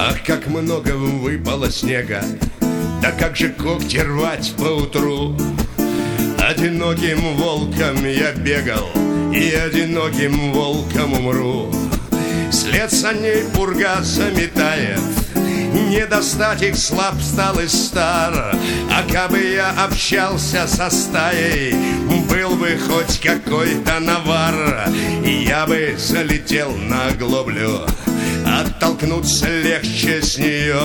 Ах, как много выпало снега, да как же когти рвать поутру. Одиноким волком я бегал, и одиноким волком умру. След саней пурга заметает, не достать их, слаб стал и стар. А кабы я общался со стаей, был бы хоть какой-то навар, и я бы залетел на оглоблю. Оттолкнуться легче с нее,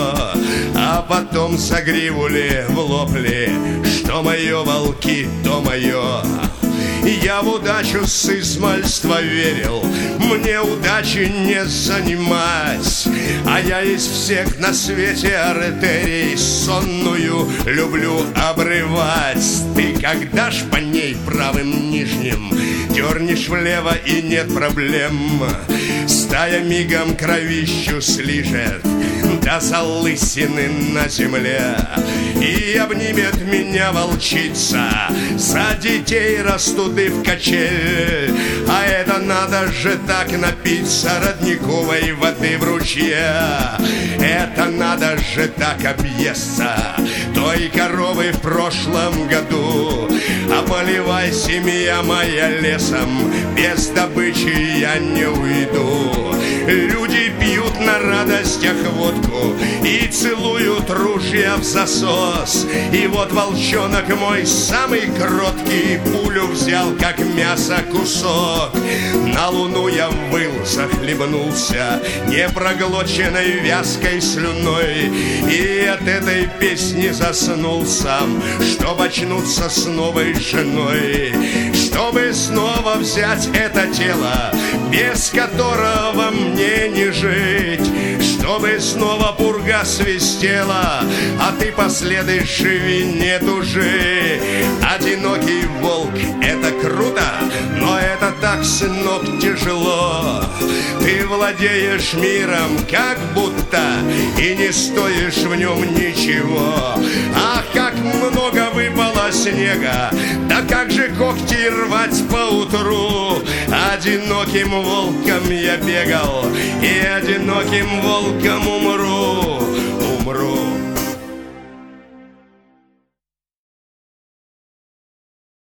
а потом за гриву ли в лоб ли. Что мое, волки, то мое. Я в удачу с измальства верил, мне удачи не занимать. А я из всех на свете артерий сонную люблю обрывать. Ты когда ж по ней правым нижним дернешь влево, и нет проблем. Стая мигом кровищу слижет до залысины на земле, и обнимет меня волчица. За детей растуды в качель. А это надо же так напиться родниковой воды в ручье. Это надо же так объесться той коровы в прошлом году. А поливай, семья моя, лесом, без добычи я не уйду. Люди пьют на радостях водку и целуют ружья в засос. И вот волчонок мой самый кроткий пулю взял, как мясо, кусок. На луну я выл, захлебнулся непроглоченной вязкой слюной, и от этой песни заснул сам, чтоб очнуться с новой женой. Чтобы снова взять это тело, без которого мне не жить. Чтобы снова пурга свистела, а ты последуешь, живи, не тужи. Одинокий волк — это круто, но это так, сынок, тяжело. Ты владеешь миром, как будто, и не стоишь в нем ничего. Ах, как много выпало снега, да как же когти рвать поутру. Одиноким волком я бегал, и одиноким волком умру.